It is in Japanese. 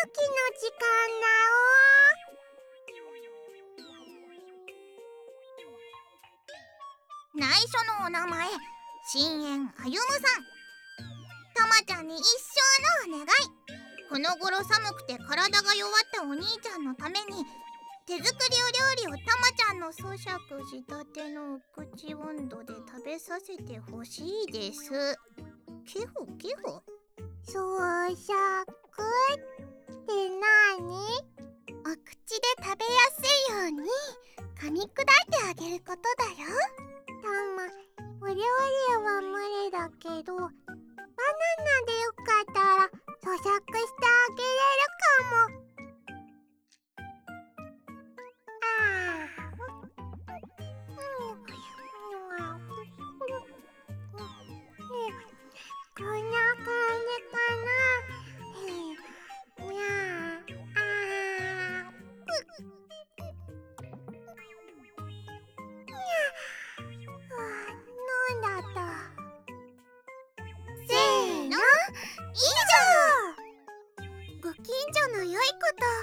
時間だお。内緒のお名前、深淵歩夢さん。たまちゃんに一生のお願い。この頃寒くて体が弱ったお兄ちゃんのために手作りお料理をたまちゃんの咀嚼したてのお口温度で食べさせてほしいです。ケホケホ。咀嚼ってなに？お口で食べやすいように噛み砕いてあげることだよ。たま、お料理は無理だけど、バナナでよかったら咀嚼してあげれるかも。こんな感じかな。にゃなんだった。せーの、以上。ご近所の良いこと